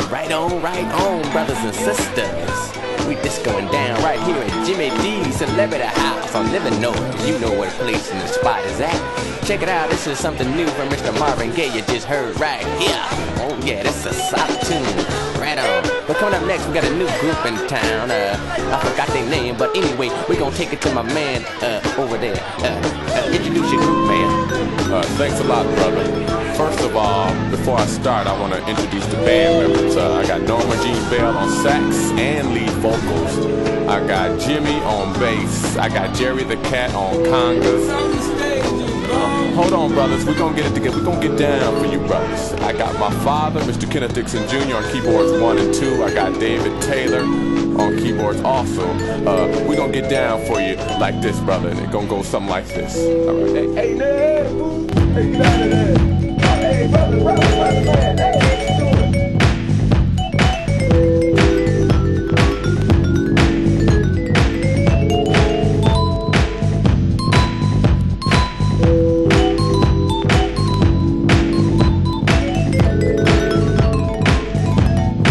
Right on, brothers and sisters. We discoing down right here at Jimmy D's Celebrity House on Living Noise. You know what place and the spot is at. Check it out, this is something new from Mr. Marvin Gaye you just heard right here. Oh yeah, this is a solid tune. Right on. But coming up next, we got a new group in town. I forgot their name, but anyway, we're gonna take it to my man over there. Introduce your group, man. Thanks a lot, brother. First of all, before I start, I want to introduce the band members. I got Norma Jean Bell on sax and lead vocals. I got Jimmy on bass. I got Jerry the Cat on congas. Hold on, brothers. We're going to get it together. We're going to get down for you, brothers. I got my father, Mr. Kenneth Dixon Jr. on keyboards 1 and 2. I got David Taylor on keyboards also. We're going to get down for you like this, brother. And it's going to go something like this. All right. Hey, Ned! Hey, get out of there!